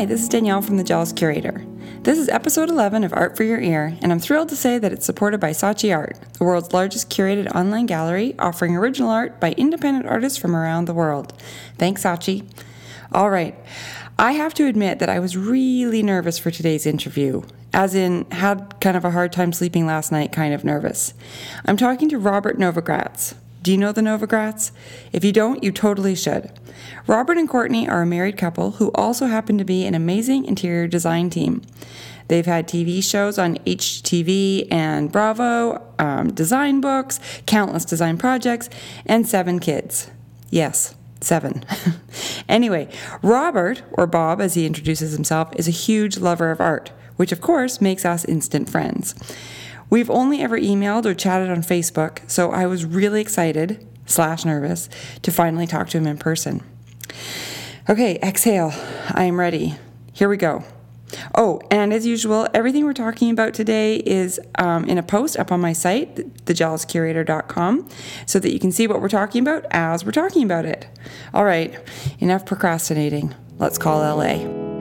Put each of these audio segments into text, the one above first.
Hi, this is Danielle from The Jealous Curator. This is episode 11 of Art for Your Ear, and I'm thrilled to say that it's supported by Saatchi Art, the world's largest curated online gallery offering original art by independent artists from around the world. Thanks, Saatchi. All right, I have to admit that I was really nervous for today's interview, as in had kind of a hard time sleeping last night, kind of nervous. I'm talking to Robert Novogratz. Do you know the Novogratz? If you don't, you totally should. Robert and Courtney are a married couple who also happen to be an amazing interior design team. They've had TV shows on HGTV and Bravo, design books, countless design projects, and 7 kids. Yes, 7. Anyway, Robert, or Bob as he introduces himself, is a huge lover of art, which of course makes us instant friends. We've only ever emailed or chatted on Facebook, so I was really excited / nervous to finally talk to him in person. Okay, exhale. I am ready. Here we go. Oh, and as usual, everything we're talking about today is in a post up on my site, thejealouscurator.com, so that you can see what we're talking about as we're talking about it. All right, enough procrastinating. Let's call LA.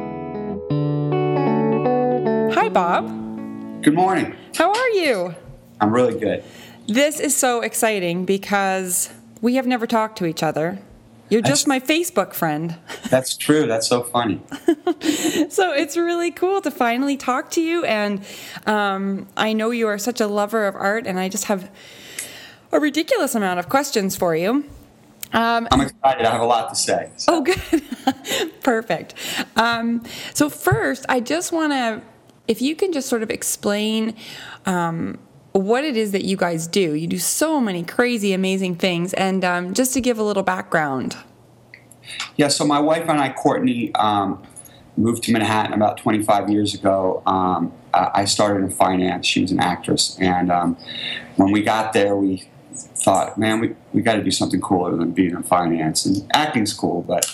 Hi, Bob. Good morning. How are you? I'm really good. This is so exciting because we have never talked to each other. You're just my Facebook friend. That's true. That's so funny. So it's really cool to finally talk to you. And I know you are such a lover of art, and I just have a ridiculous amount of questions for you. I'm excited. I have a lot to say. So. Oh, good. Perfect. So first, I just want to, if you can just sort of explain what it is that you guys do. You do so many crazy, amazing things. And just to give a little background. Yeah, so my wife and I, Courtney, moved to Manhattan about 25 years ago. I started in finance. She was an actress. And when we got there, we thought, man, we got to do something cooler than being in finance. And acting's cool, but...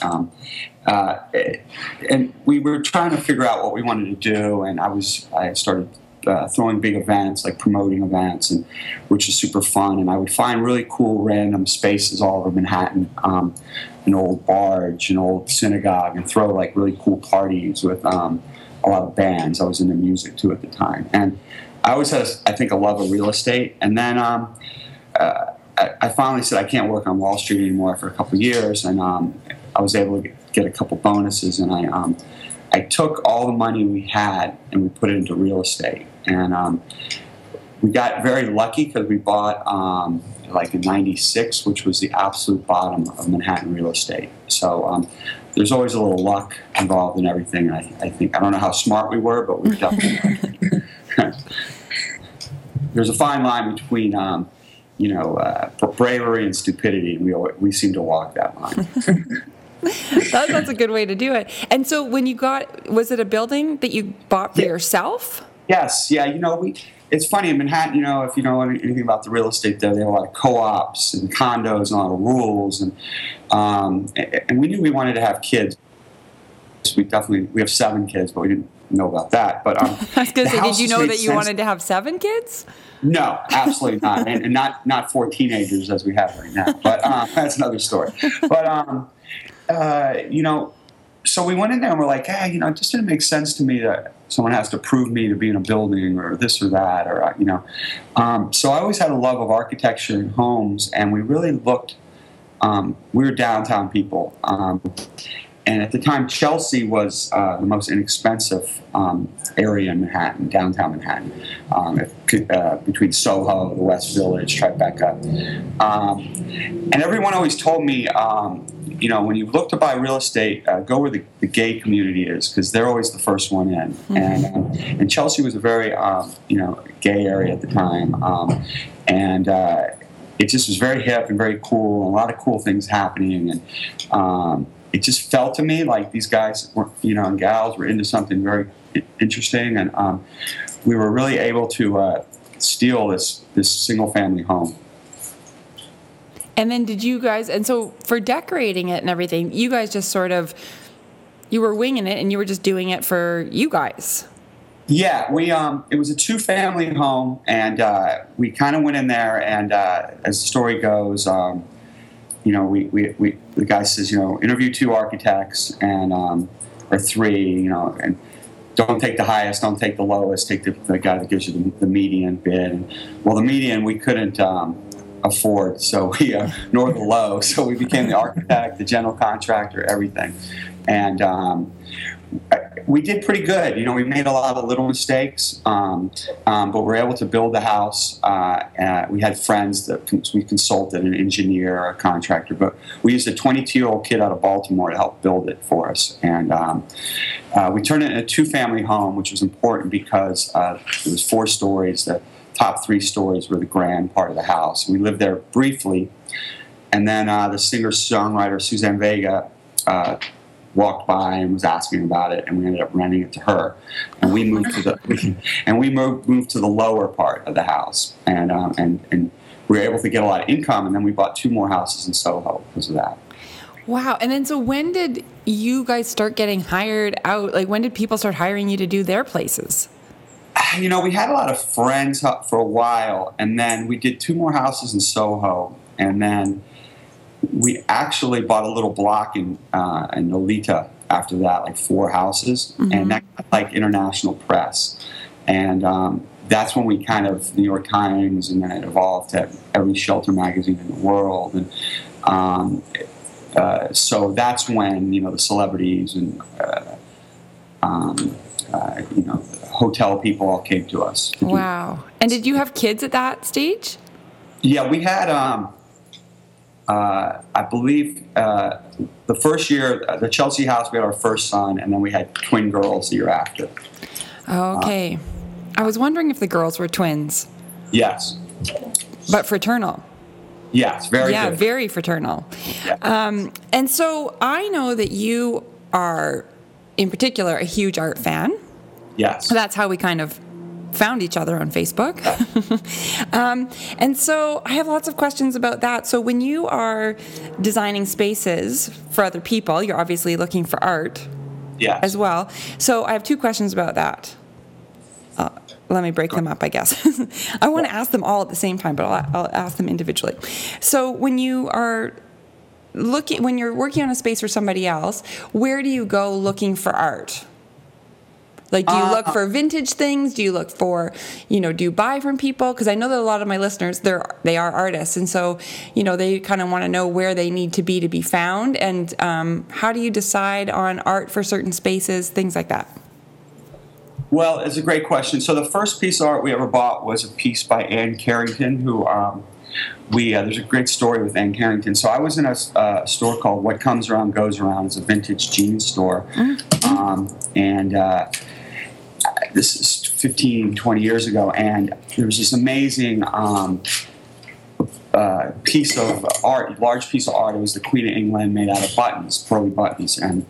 and we were trying to figure out what we wanted to do. And I started... throwing big events, like promoting events, and which is super fun. And I would find really cool random spaces all over Manhattan, an old barge, an old synagogue, and throw like really cool parties with a lot of bands. I was into music too at the time. And I always had, I think, a love of real estate. And then I finally said I can't work on Wall Street anymore for a couple of years. And I was able to get a couple bonuses, and I took all the money we had and we put it into real estate. And we got very lucky because we bought like in 96, which was the absolute bottom of Manhattan real estate. So there's always a little luck involved in everything. And I think, I don't know how smart we were, but we definitely There's a fine line between, bravery and stupidity. We seem to walk that line. That's a good way to do it. And so when you was it a building that you bought for yourself? Yes. Yeah. It's funny in Manhattan, if you know anything about the real estate there, they have a lot of co-ops and condos and a lot of rules. And we knew we wanted to have kids. So we have 7 kids, but we didn't know about that. But I was going to say, did you know that you wanted to have 7 kids? No, absolutely not. And not 4 teenagers as we have right now. But that's another story. But, so we went in there and we're like, hey, it just didn't make sense to me that someone has to prove me to be in a building or this or that, or, So I always had a love of architecture and homes, and we really looked, we were downtown people. And at the time, Chelsea was the most inexpensive area in Manhattan, downtown Manhattan, between Soho, the West Village, Tribeca. And everyone always told me, when you look to buy real estate, go where the gay community is, because they're always the first one in. Mm-hmm. And Chelsea was a very, gay area at the time. It just was very hip and very cool, and a lot of cool things happening. And it just felt to me like these guys were, and gals were into something very interesting. And we were really able to steal this single-family home. And then did you guys, and so for decorating it and everything, you guys just sort of, you were winging it and you were just doing it for you guys. Yeah, it was a 2-family home, and we kind of went in there, and as the story goes, the guy says, interview 2 architects, and or 3, and don't take the highest, don't take the lowest, take the guy that gives you the median bid. And, well, the median we couldn't afford, so nor the low, so we became the architect, the general contractor, everything. And we did pretty good. We made a lot of little mistakes, but we were able to build the house. We had friends that we consulted, an engineer, a contractor, but we used a 22-year-old kid out of Baltimore to help build it for us. And we turned it into a 2-family home, which was important because it was 4 stories. The top 3 stories were the grand part of the house. We lived there briefly, and then the singer-songwriter Suzanne Vega walked by and was asking about it, and we ended up renting it to her. And we moved to the lower part of the house, and we were able to get a lot of income. And then we bought 2 more houses in Soho because of that. Wow! And then, so when did you guys start getting hired out? Like, when did people start hiring you to do their places? We had a lot of friends for a while, and then we did 2 more houses in Soho, and then we actually bought a little block in Nolita after that, like 4 houses, and that got like international press. And that's when we kind of, New York Times, and then it evolved to every shelter magazine in the world. And so that's when, the celebrities and, hotel people all came to us. Wow. And did you have kids at that stage? Yeah, we had... I believe the first year, the Chelsea house, we had our first son, and then we had twin girls the year after. Okay. I was wondering if the girls were twins. Yes. But fraternal. Yes, very good. Very fraternal. Yeah. And so I know that you are, in particular, a huge art fan. Yes. That's how we kind of found each other on Facebook. And so I have lots of questions about that. So when you are designing spaces for other people, you're obviously looking for art as well. So I have 2 questions about that. Let me break them up, I guess. I want to ask them all at the same time, but I'll ask them individually. So when you're working on a space for somebody else, where do you go looking for art? Like, do you look for vintage things? Do you look for, do you buy from people? Because I know that a lot of my listeners, they are artists. And so, they kind of want to know where they need to be found. And how do you decide on art for certain spaces, things like that? Well, it's a great question. So the first piece of art we ever bought was a piece by Anne Carrington, who there's a great story with Anne Carrington. So I was in a store called What Comes Around Goes Around. It's a vintage jeans store. This is 15, 20 years ago, and there was this amazing piece of art, large piece of art. It was the Queen of England made out of buttons, pearly buttons, and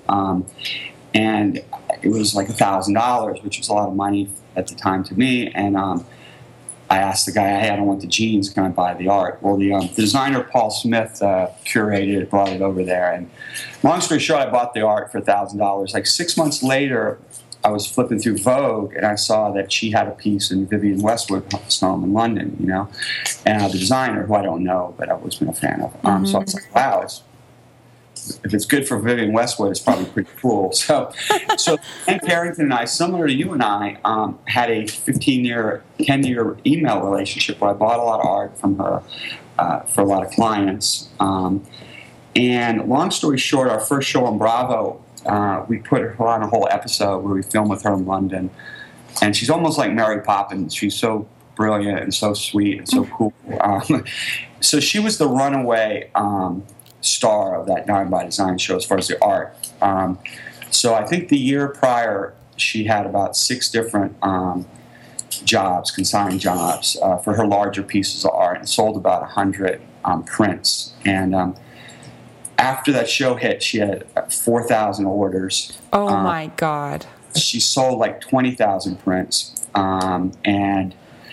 it was like $1,000, which was a lot of money at the time to me. And I asked the guy, "Hey, I don't want the jeans. Can I buy the art?" Well, the designer Paul Smith curated it, brought it over there, and long story short, I bought the art for $1,000. Like 6 months later, I was flipping through Vogue, and I saw that she had a piece in Vivienne Westwood's home in London, and the designer, who I don't know, but I've always been a fan of. So I was like, wow, if it's good for Vivienne Westwood, it's probably pretty cool. So Anne Carrington and I, similar to you and I, had a 10-year email relationship where I bought a lot of art from her for a lot of clients. And long story short, our first show on Bravo, we put her on a whole episode where we filmed with her in London. And she's almost like Mary Poppins. She's so brilliant and so sweet and so cool. So she was the runaway star of that Dime by Design show as far as the art. So I think the year prior, she had about 6 different jobs, consigned jobs, for her larger pieces of art, and sold about 100 prints. And after that show hit, she had 4,000 orders. Oh, my God. She sold like 20,000 prints. And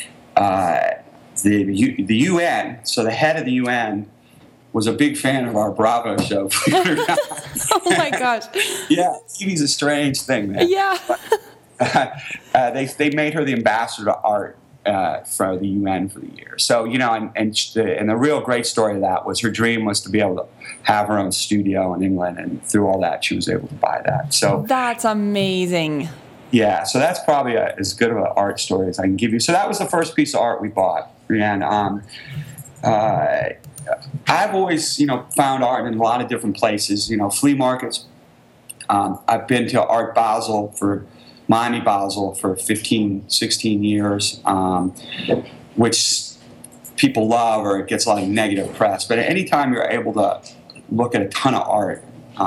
the UN, so the head of the UN, was a big fan of our Bravo show. Oh, my gosh. Yeah, TV's a strange thing, man. Yeah. They made her the ambassador to art for the UN for the year. So, and the real great story of that was her dream was to be able to have her own studio in England, and through all that, she was able to buy that. So that's amazing. Yeah, so that's probably as good of an art story as I can give you. So that was the first piece of art we bought, and I've always, found art in a lot of different places. Flea markets. I've been to Art Basel Miami Basel for 15, 16 years, which people love, or it gets a lot of negative press. But anytime you're able to look at a ton of art,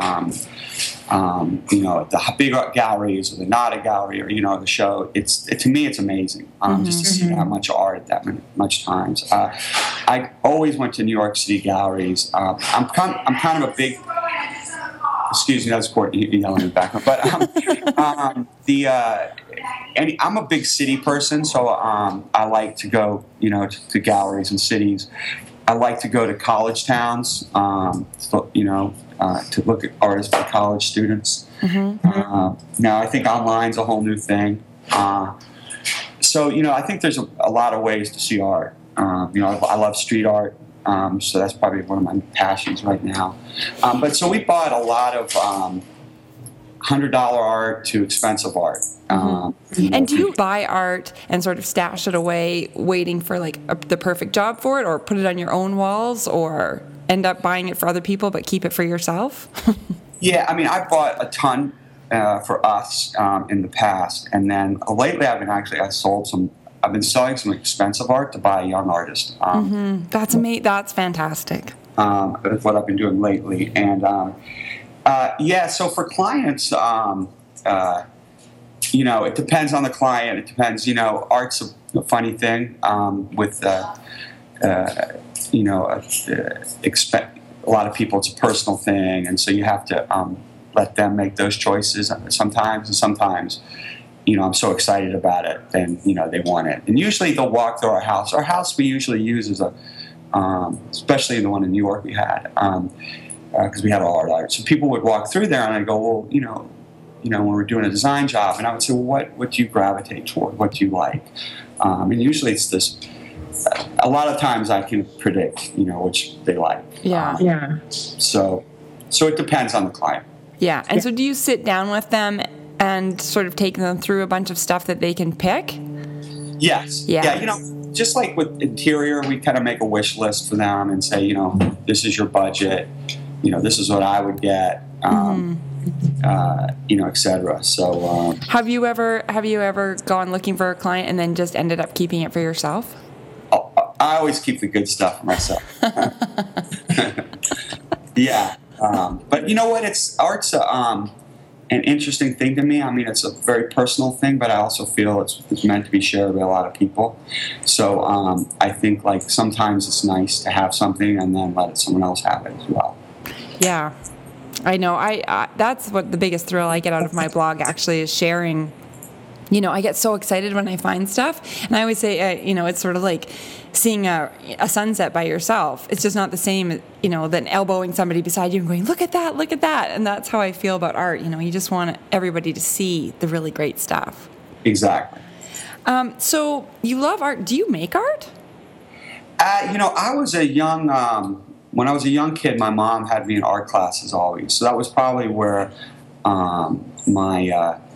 the big art galleries or the Nada Gallery, or the show, to me it's amazing just to see that much art that much times. I always went to New York City galleries. I'm kind of a big. Excuse me, that's Courtney yelling in the background. But I'm a big city person, so I like to go, to galleries and cities. I like to go to college towns, to look at artists by college students. Now, I think online's a whole new thing. So, I think there's a lot of ways to see art. I love street art. So that's probably one of my passions right now. But so we bought a lot of $100 art to expensive art. And do you buy art and sort of stash it away, waiting for the perfect job for it, or put it on your own walls, or end up buying it for other people but keep it for yourself? Yeah, I bought a ton for us in the past, and then lately I sold some. I've been selling some expensive art to buy a young artist. That's amazing. That's fantastic. That's what I've been doing lately. And so for clients, it depends on the client. It depends. Art's a funny thing with expect a lot of people. It's a personal thing, and so you have to let them make those choices sometimes, and sometimes. I'm so excited about it, and they want it. And usually they'll walk through our house. Our house we usually use as especially the one in New York we had, because we had all art. So people would walk through there, and I'd go, well, when we're doing a design job, and I would say, well, what do you gravitate toward? What do you like? And usually it's this. A lot of times I can predict, which they like. Yeah. So it depends on the client. Yeah. And so do you sit down with them and sort of take them through a bunch of stuff that they can pick? Yes. Yeah. Just like with interior, we kind of make a wish list for them and say, this is your budget. This is what I would get. Et cetera. So, have you ever gone looking for a client and then just ended up keeping it for yourself? I always keep the good stuff for myself. Yeah. But you know what? Art's an interesting thing to me. It's a very personal thing, but I also feel it's meant to be shared with a lot of people. So I think sometimes it's nice to have something and then let someone else have it as well. Yeah, I know. I that's what the biggest thrill I get out of my blog actually is sharing. I get so excited when I find stuff, and I always say, it's sort of like seeing a sunset by yourself. It's just not the same, than elbowing somebody beside you and going, look at that. And that's how I feel about art. You just want everybody to see the really great stuff. Exactly. So you love art. Do you make art? I was a young, when I was a young kid, my mom had me in art classes always. So that was probably where my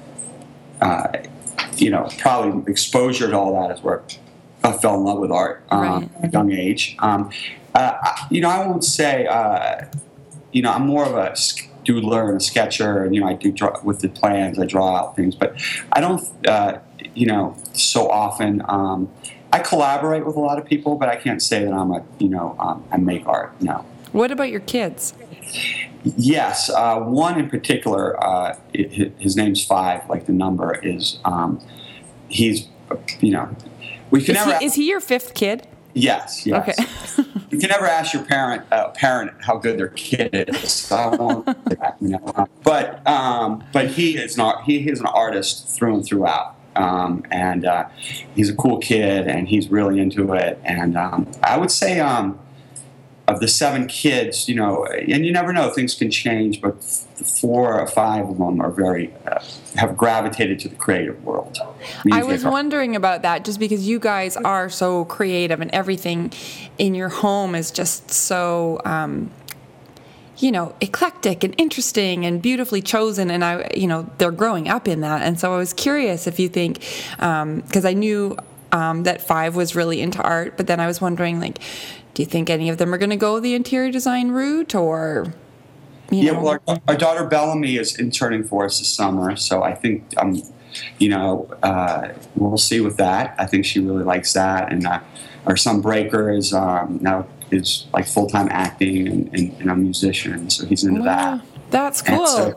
probably exposure to all that is where I fell in love with art at a young age. I won't say, I'm more of a doodler and a sketcher, and, I do draw with the plans, I draw out things, but I don't, so often, I collaborate with a lot of people, but I can't say that I make art, no. What about your kids? Yes, one in particular, his name's 5, like the number is, he's, we can never... Is he your 5th kid? Yes. Okay. You can never ask your parent how good their kid is. So I won't say that, But he is an artist through and throughout. And he's a cool kid, and he's really into it. And I would say of the 7 kids, you know, and you never know, things can change, but 4 or 5 of them are very have gravitated to the creative world. I was wondering about that, just because you guys are so creative and everything in your home is just so you know, eclectic and interesting and beautifully chosen, and they're growing up in that. And so I was curious if you think, because I knew that 5 was really into art, but then I was wondering, like, do you think any of them are going to go the interior design route, or, you know? Well, our daughter Bellamy is interning for us this summer, so I think, we'll see with that. I think she really likes that, and our son Breaker is now is like full-time acting and a musician, so he's into that. That's cool. So,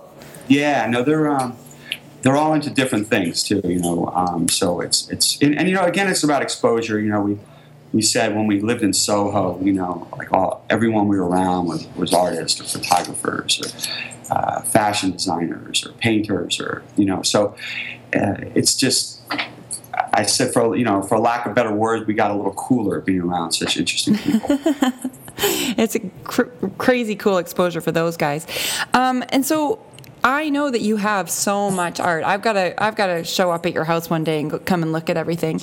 they're all into different things too, you know. So it's you know, again, it's about exposure. You know, we said when we lived in Soho, you know, like everyone we were around was artists or photographers or fashion designers or painters, or, you know. So it's just, I said, for lack of better words, we got a little cooler being around such interesting people. It's a crazy cool exposure for those guys. And so I know that you have so much art. I've got to show up at your house one day and come and look at everything.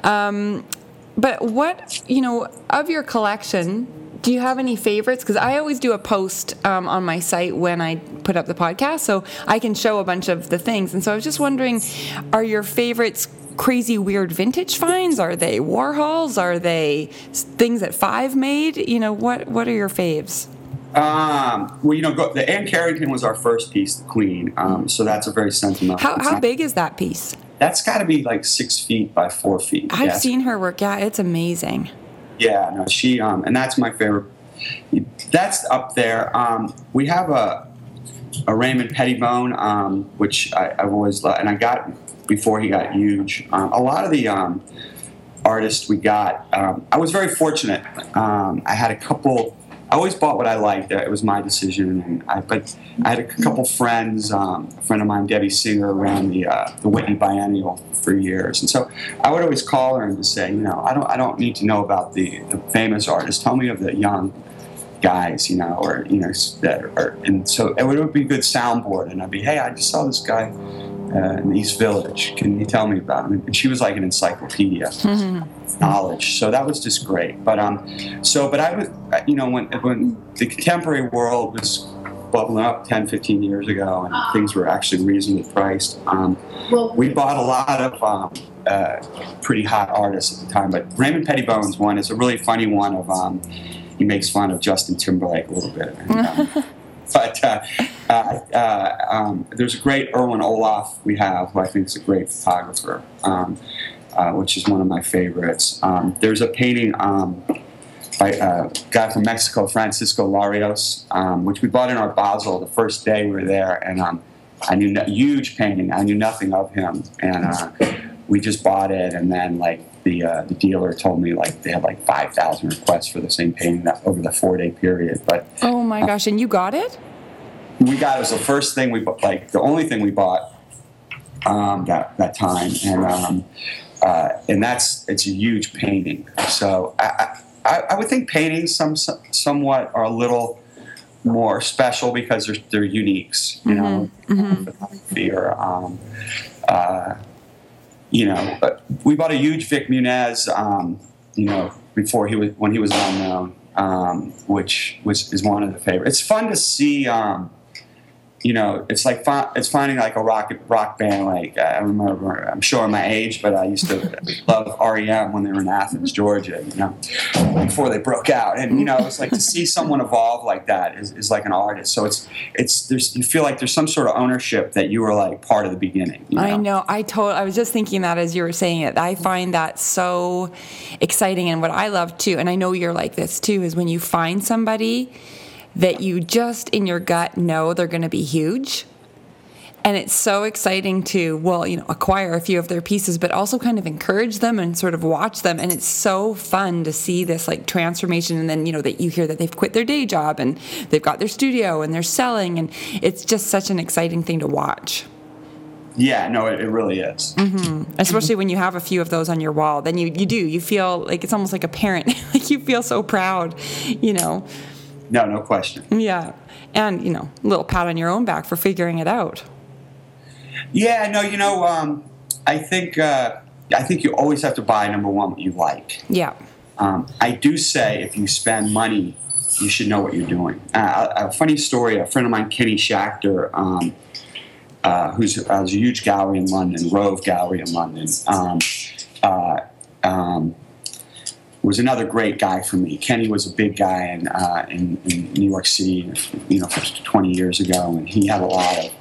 But what, you know, of your collection, do you have any favorites? Because I always do a post on my site when I put up the podcast, so I can show a bunch of the things. And so I was just wondering, are your favorites crazy, weird vintage finds? Are they Warhols? Are they things that 5 made? You know, what are your faves? Well, you know, the Anne Carrington was our first piece, the Queen. So that's a very sentimental. How big is that piece? That's got to be like 6 feet by 4 feet. I've seen her work. Yeah, it's amazing. Yeah, no, she and that's my favorite. That's up there. We have a Raymond Pettibone, which I've always loved, and I got before he got huge. A lot of the artists we got, I was very fortunate. I had a couple. I always bought what I liked. It was my decision. But I had a couple friends. A friend of mine, Debbie Singer, ran the Whitney Biennial for years, and so I would always call her and just say, you know, I don't need to know about the famous artists. Tell me of the young guys, you know, or, you know, that are. And so it would be a good soundboard, and I'd be, hey, I just saw this guy in East Village. Can you tell me about him? And she was like an encyclopedia. Knowledge, so that was just great. But I was, you know, when the contemporary world was bubbling up 10, 15 years ago, and things were actually reasonably priced, we bought a lot of pretty hot artists at the time. But Raymond Pettibone's one is a really funny one. He makes fun of Justin Timberlake a little bit. And, there's a great Erwin Olaf we have, who I think is a great photographer. Which is one of my favorites. There's a painting by a guy from Mexico, Francisco Larios, which we bought in Art Basel the first day we were there, and I knew huge painting. I knew nothing of him, and we just bought it. And then like the dealer told me like they had like 5,000 requests for the same painting over the 4-day period. But oh my gosh! And you got it? We got it. It was the first thing we bought, like the only thing we bought that time, and it's a huge painting. So I would think paintings somewhat are a little more special because they're uniques, you know. Photography or you know, we bought a huge Vic Muniz, you know, when he was unknown, which is one of the favorites. It's fun to see. You know, it's like it's finding like a rock band. Like I remember, I'm showing my age, but I used to love REM when they were in Athens, Georgia. You know, before they broke out, and you know, it's like to see someone evolve like that is like an artist. So you feel like there's some sort of ownership that you were like part of the beginning. You know? I know. I was just thinking that as you were saying it. I find that so exciting, and what I love too, and I know you're like this too, is when you find somebody that you just in your gut know they're going to be huge. And it's so exciting to, well, you know, acquire a few of their pieces, but also kind of encourage them and sort of watch them. And it's so fun to see this like transformation. And then, you know, that you hear that they've quit their day job and they've got their studio and they're selling. And it's just such an exciting thing to watch. Yeah, no, it really is. Especially when you have a few of those on your wall, then you feel like it's almost like a parent. Like you feel so proud, you know. No question. Yeah. And, a little pat on your own back for figuring it out. Yeah, no, I think you always have to buy, number one, what you like. Yeah. I do say if you spend money, you should know what you're doing. A funny story, a friend of mine, Kenny Schachter, who's a huge gallery in London, Rove Gallery in London, was another great guy for me. Kenny was a big guy in New York City, 20 years ago, and he had a lot of.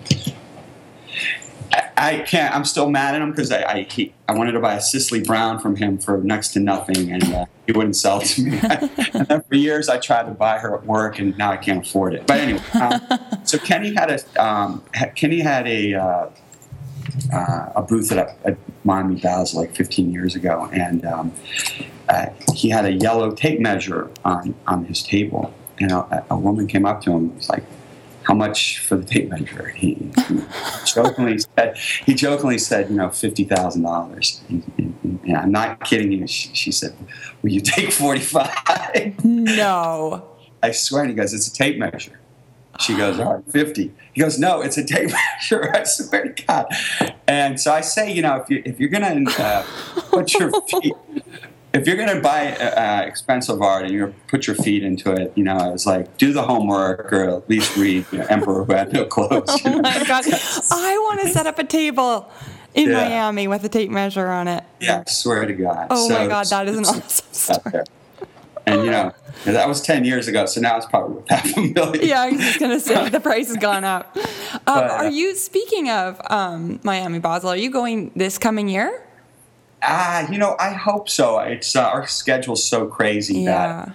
I can't. I'm still mad at him because I wanted to buy a Cicely Brown from him for next to nothing, and he wouldn't sell it to me. And then for years I tried to buy her at work, and now I can't afford it. But anyway, so Kenny had a booth at Miami Basel like 15 years ago, and he had a yellow tape measure on his table, and a woman came up to him and was like, "How much for the tape measure?" He jokingly said, $50,000. And I'm not kidding you. She said, "Will you take 45?" No. I swear. And he goes, "It's a tape measure." She goes, "All right, 50." He goes, "No, it's a tape measure." I swear to God. And so I say, if you're going to put your feet. If you're going to buy expensive art and you're going to put your feet into it, I was like, do the homework or at least read Emperor Who Had No Clothes. Oh, my God. I want to set up a table in Miami with a tape measure on it. Yeah, I swear to God. Oh, my God, that is an awesome story. And, that was 10 years ago, so now it's probably worth $500,000. Yeah, I was just going to say, the price has gone up. Are you, speaking of Miami Basel, are you going this coming year? I hope so. It's our schedule's so crazy that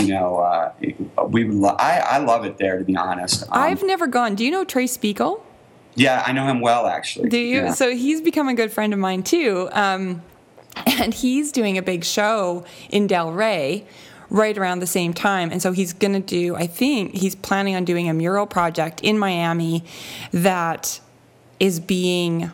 I love it there, to be honest. I've never gone. Do you know Trey Spiegel? Yeah, I know him well, actually. Do you? Yeah. So he's become a good friend of mine too, and he's doing a big show in Del Rey right around the same time. And so he's going to do. I think he's planning on doing a mural project in Miami that is being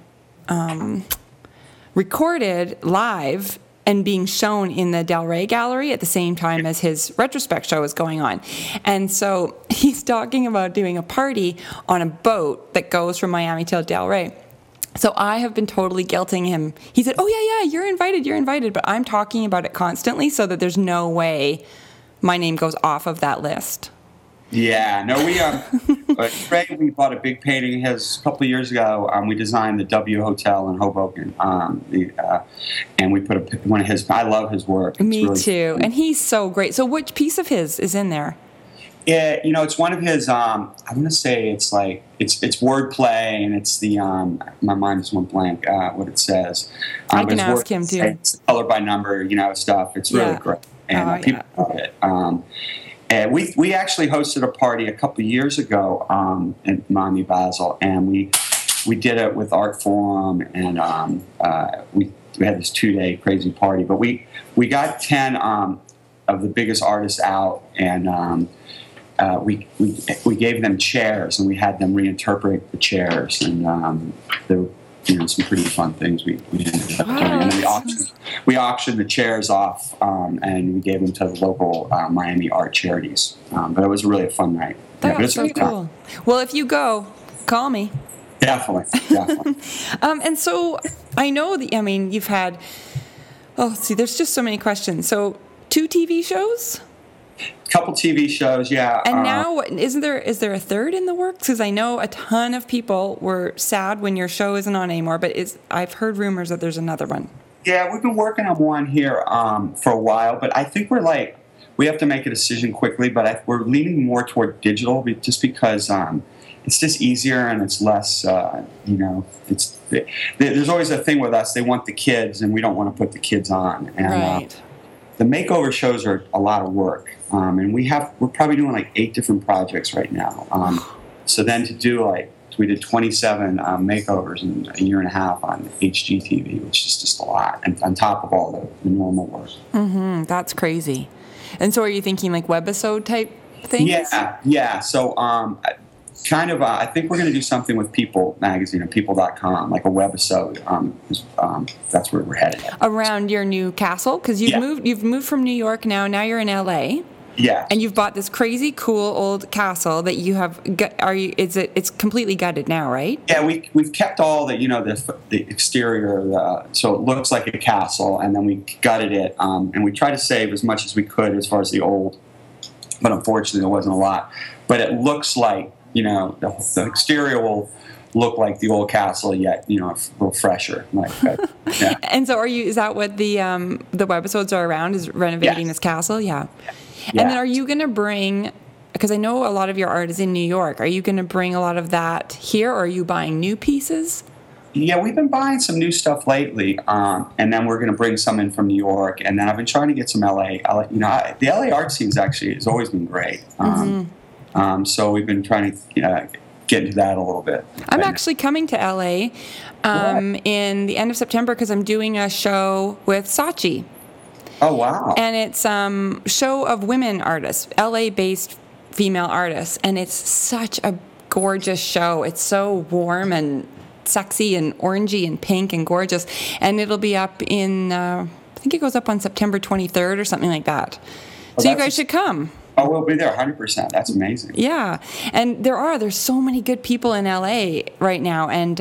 recorded live and being shown in the Del Rey Gallery at the same time as his retrospect show is going on. And so he's talking about doing a party on a boat that goes from Miami to Del Rey. So I have been totally guilting him. He said, "Oh, yeah, you're invited." But I'm talking about it constantly so that there's no way my name goes off of that list. Yeah, no, Trey, we bought a big painting of his a couple of years ago. We designed the W Hotel in Hoboken, and we put one of his. I love his work. Me really too, cool. And he's so great. So, which piece of his is in there? Yeah, it's one of his. I want to say it's wordplay, and it's the. My mind just went blank. What it says. I can ask him too. It's color by number, stuff. It's really great, and people love it. And we actually hosted a party a couple of years ago in Miami Basel, and we did it with Art Forum, and we had this 2-day crazy party. But we got 10 of the biggest artists out, and we gave them chairs, and we had them reinterpret the chairs, and there were some pretty fun things we ended up doing. And then we auctioned the chairs off, and we gave them to the local Miami art charities. But it was really a fun night. That's so cool. Well, if you go, call me. Definitely. And so I know you've had, there's just so many questions. So 2 TV shows? Couple TV shows, yeah. And now, is there a third in the works? Because I know a ton of people were sad when your show isn't on anymore, but I've heard rumors that there's another one. Yeah, we've been working on one here for a while, but I think we have to make a decision quickly, but we're leaning more toward digital just because it's just easier and it's less, there's always a thing with us, they want the kids and we don't want to put the kids on. And, right. The makeover shows are a lot of work, and we're probably doing like 8 different projects right now. So then to do we did 27 makeovers in a year and a half on HGTV, which is just a lot, and on top of all the normal work. Mm-hmm. That's crazy. And so are you thinking like webisode type things? Yeah. So kind of, I think we're going to do something with People magazine and People.com, like a webisode. That's where we're headed. Around your new castle, because you've moved from New York now. Now you're in LA. Yeah. And you've bought this crazy cool old castle that you have. It's completely gutted now, right? Yeah, we've kept all the exterior, so it looks like a castle, and then we gutted it, and we tried to save as much as we could as far as the old, but unfortunately there wasn't a lot. But it looks like the exterior will look like the old castle, yet a little fresher. Yeah. And so, is that what the webisodes are around? Is renovating this castle? Yeah. Yeah. And then are you going to bring, because I know a lot of your art is in New York, are you going to bring a lot of that here, or are you buying new pieces? Yeah, we've been buying some new stuff lately, and then we're going to bring some in from New York, and then I've been trying to get some LA. The LA art scene has always been great. So we've been trying to get into that a little bit. I'm actually coming to LA in the end of September because I'm doing a show with Saatchi. Oh, wow. And it's show of women artists, LA-based female artists, and it's such a gorgeous show. It's so warm and sexy and orangey and pink and gorgeous, and it'll be up in, I think it goes up on September 23rd or something like that. So you guys should come. Oh, we'll be there 100%. That's amazing. Yeah, and there's so many good people in LA right now, and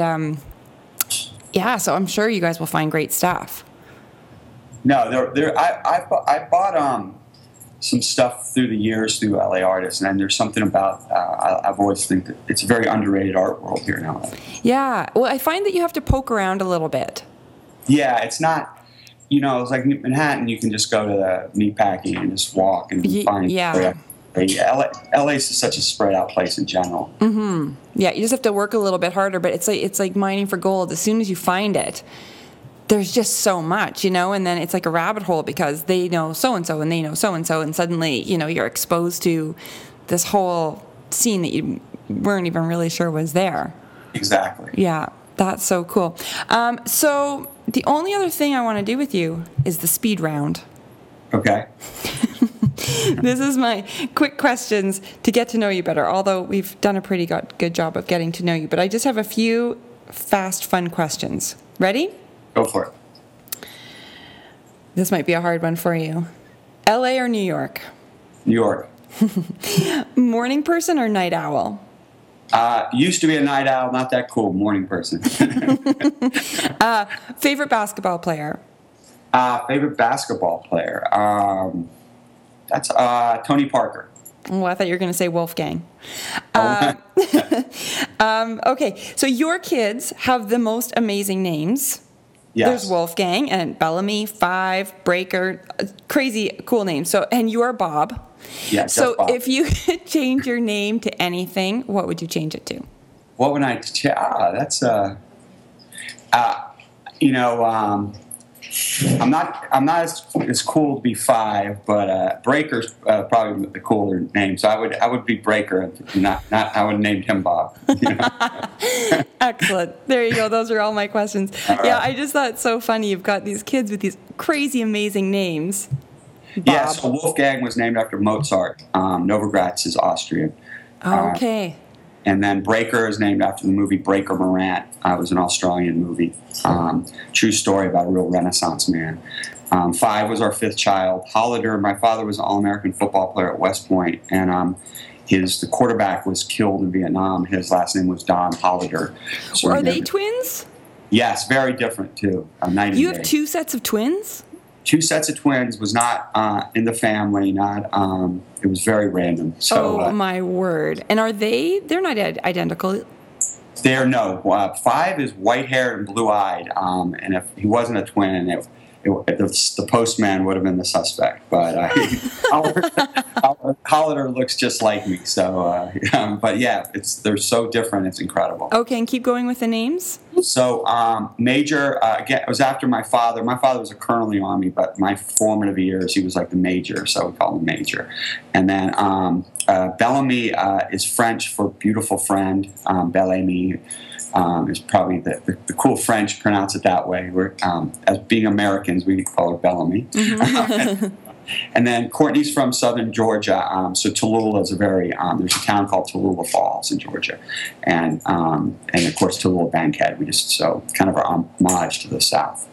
so I'm sure you guys will find great stuff. No, I bought some stuff through the years through LA artists, and there's something about I've always think that it's a very underrated art world here in LA. Yeah, well, I find that you have to poke around a little bit. Yeah, it's not. It's like Manhattan. You can just go to the meatpacking and just walk and find. Yeah. LA is such a spread out place in general. Mm-hmm. Yeah, you just have to work a little bit harder, but it's like mining for gold. As soon as you find it, there's just so much, and then it's like a rabbit hole because they know so-and-so and they know so-and-so, and suddenly, you're exposed to this whole scene that you weren't even really sure was there. Exactly. Yeah, that's so cool. So the only other thing I want to do with you is the speed round. Okay. This is my quick questions to get to know you better, although we've done a pretty good job of getting to know you. But I just have a few fast, fun questions. Ready? Go for it. This might be a hard one for you. LA or New York? New York. Morning person or night owl? Used to be a night owl, not that cool. Morning person. Favorite basketball player? Favorite basketball player? That's Tony Parker. Oh, I thought you were going to say Wolfgang. Okay, so your kids have the most amazing names. Yes. There's Wolfgang and Bellamy, Five, Breaker, crazy cool names. So, and you're Bob. Yeah, so Bob. If you could change your name to anything, what would you change it to? What would I? That's I'm not as cool to be Five, but Breaker's probably the cooler name. So I would be Breaker. Not I would have named him Bob. Excellent. There you go. Those are all my questions. All right. Yeah, I just thought it's so funny. You've got these kids with these crazy, amazing names. Bob. Yeah. So Wolfgang was named after Mozart. Novogratz is Austrian. Okay. And then Breaker is named after the movie Breaker Morant. It was an Australian movie. True story about a real Renaissance man. Five was our fifth child. Hollader, my father was an All-American football player at West Point, and the quarterback was killed in Vietnam. His last name was Don Hollader. So are they twins? Yes, very different too. You have two sets of twins? Two sets of twins was not in the family. It was very random. So, my word! And they're not identical? No. Five is white-haired and blue-eyed, and if he wasn't a twin, the postman would have been the suspect. But Hollader looks just like me. So, but yeah, they're so different. It's incredible. Okay, and keep going with the names. So, Major, again, it was after my father. My father was a colonel in the Army, but my formative years, he was like the Major, so we call him Major. And then Bellamy is French for beautiful friend. Bel-Ami is probably the cool French pronounce it that way. We're, as being Americans, we call her Bellamy. Mm-hmm. And then Courtney's from southern Georgia, so Tallulah is there's a town called Tallulah Falls in Georgia, and of course Tallulah Bankhead. So kind of our homage to the South.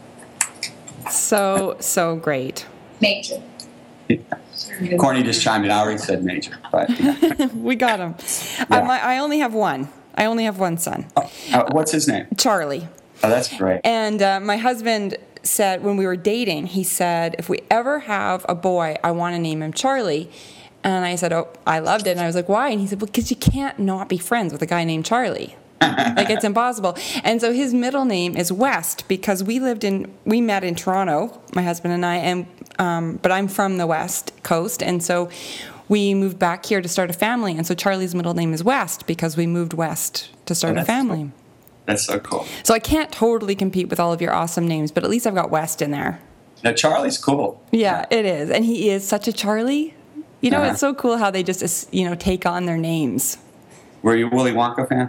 So great. Major. Yeah. Courtney just chimed in. I already said Major, but yeah. We got him. Yeah. I only have one. I only have one son. What's his name? Charlie. Oh, that's great. And my husband said when we were dating, he said, if we ever have a boy, I want to name him Charlie. And I said, oh, I loved it. And I was like, why? And he said, well, because you can't not be friends with a guy named Charlie. Like, it's impossible. And so his middle name is West because we met in Toronto, my husband and I, and but I'm from the West Coast, and so we moved back here to start a family. And so Charlie's middle name is West because we moved west to start a family. Cool. That's so cool. So I can't totally compete with all of your awesome names, but at least I've got West in there. Now, Charlie's cool. Yeah, it is. And he is such a Charlie. You know, It's so cool how they just, take on their names. Were you a Willy Wonka fan?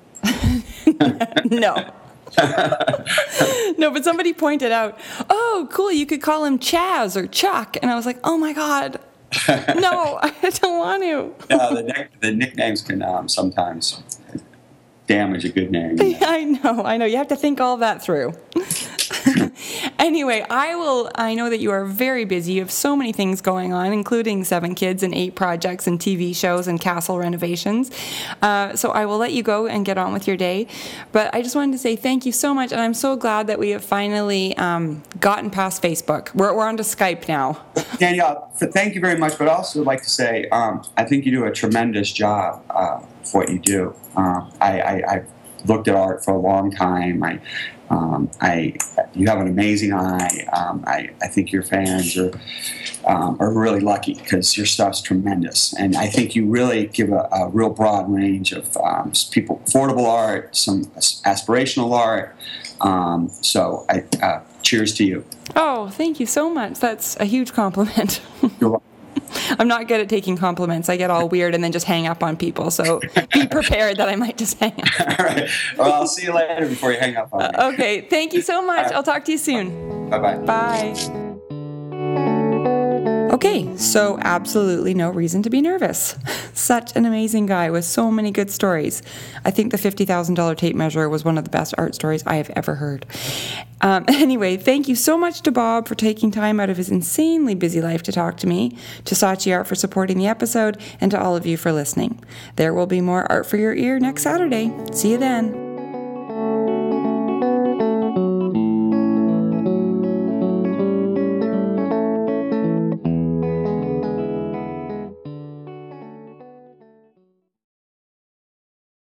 No. No, but somebody pointed out, oh, cool, you could call him Chaz or Chuck. And I was like, oh, my God. No, I don't want to. No, the nicknames can sometimes damage a good name. I know. You have to think all that through. Anyway, I know that you are very busy. You have so many things going on, including 7 kids and 8 projects and TV shows and castle renovations. So I will let you go and get on with your day. But I just wanted to say thank you so much, and I'm so glad that we have finally gotten past Facebook. We're onto Skype now. Danielle, thank you very much, but I also would like to say I think you do a tremendous job for what you do. I've looked at art for a long time. You have an amazing eye. I think your fans are really lucky because your stuff's tremendous, and I think you really give a real broad range of people, affordable art, some aspirational art. So cheers to you. Oh, thank you so much. That's a huge compliment. You're welcome. I'm not good at taking compliments. I get all weird and then just hang up on people. So be prepared that I might just hang up. All right. Well, I'll see you later before you hang up on me. Okay. Thank you so much. I'll talk to you soon. Bye-bye. Bye. Okay, so absolutely no reason to be nervous. Such an amazing guy with so many good stories. I think the $50,000 tape measure was one of the best art stories I have ever heard. Anyway, thank you so much to Bob for taking time out of his insanely busy life to talk to me, to Saatchi Art for supporting the episode, and to all of you for listening. There will be more Art for Your Ear next Saturday. See you then.